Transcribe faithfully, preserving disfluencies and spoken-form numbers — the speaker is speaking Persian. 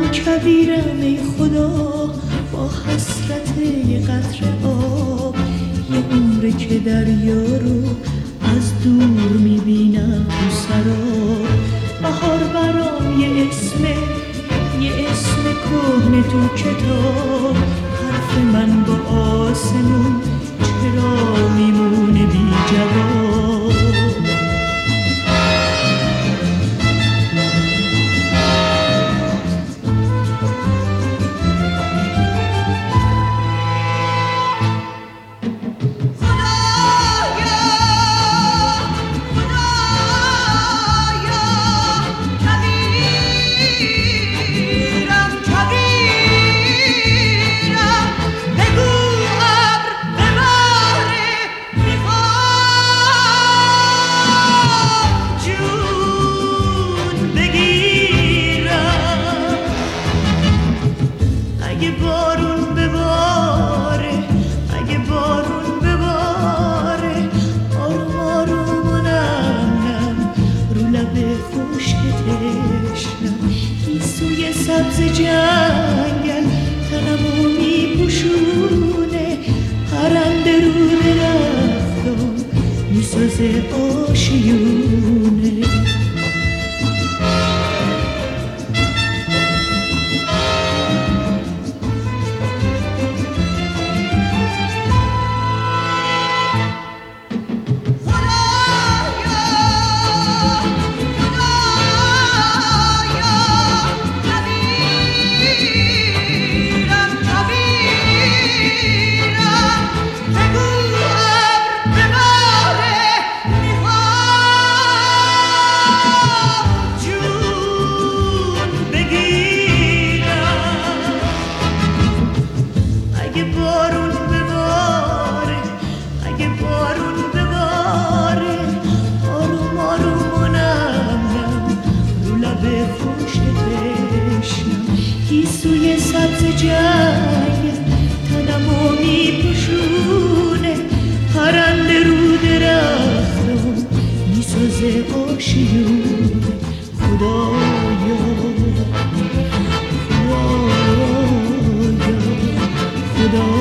کبیرم ای خدا با حسرت یه قطره آب، یه عمره که دریا رو از دور میبینم تو سراب. بهار برام یه اسمه، یه اسم کهنه تو کتاب. حرف من با آسمون چرا میمونه بی جواب؟ سبز جنگل تنمو میپوشونه، پرنده رو درختم میسازه آشیونه. گیسوی سبز جنگل تنمو میپوشونه، پرنده رو درختم میسازه آشیونه. خدایا خدایا خدایا